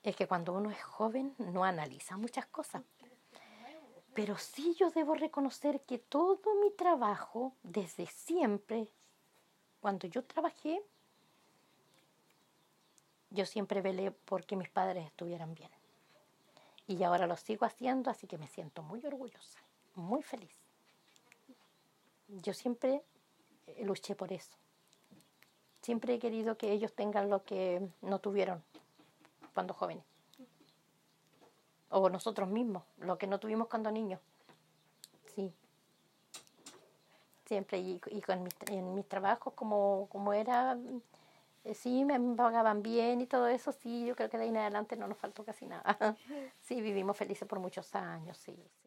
Es que cuando uno es joven no analiza muchas cosas. Pero sí yo debo reconocer que todo mi trabajo, desde siempre, cuando yo trabajé, yo siempre velé porque mis padres estuvieran bien. Y ahora lo sigo haciendo, así que me siento muy orgullosa, muy feliz. Yo siempre luché por eso. Siempre he querido que ellos tengan lo que no tuvieron cuando jóvenes. O nosotros mismos, lo que no tuvimos cuando niños. Sí, siempre. Y en mis trabajos, como era, sí, me pagaban bien y todo eso, sí, yo creo que de ahí en adelante no nos faltó casi nada. Sí, vivimos felices por muchos años, sí, sí.